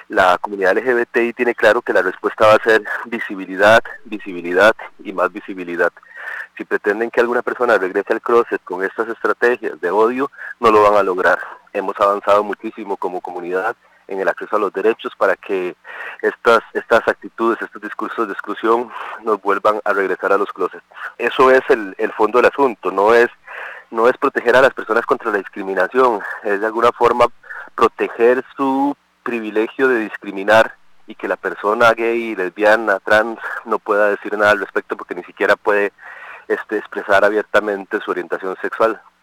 La comunidad LGBTI tiene claro que la respuesta va a ser visibilidad, visibilidad y más visibilidad. Si pretenden que alguna persona regrese al closet con estas estrategias de odio, no lo van a lograr. Hemos avanzado muchísimo como comunidad en el acceso a los derechos para que estas actitudes, estos discursos de exclusión nos vuelvan a regresar a los closets. Eso es el fondo del asunto, no es proteger a las personas contra la discriminación, es de alguna forma proteger su privilegio de discriminar y que la persona gay, lesbiana, trans no pueda decir nada al respecto porque ni siquiera puede expresar abiertamente su orientación sexual.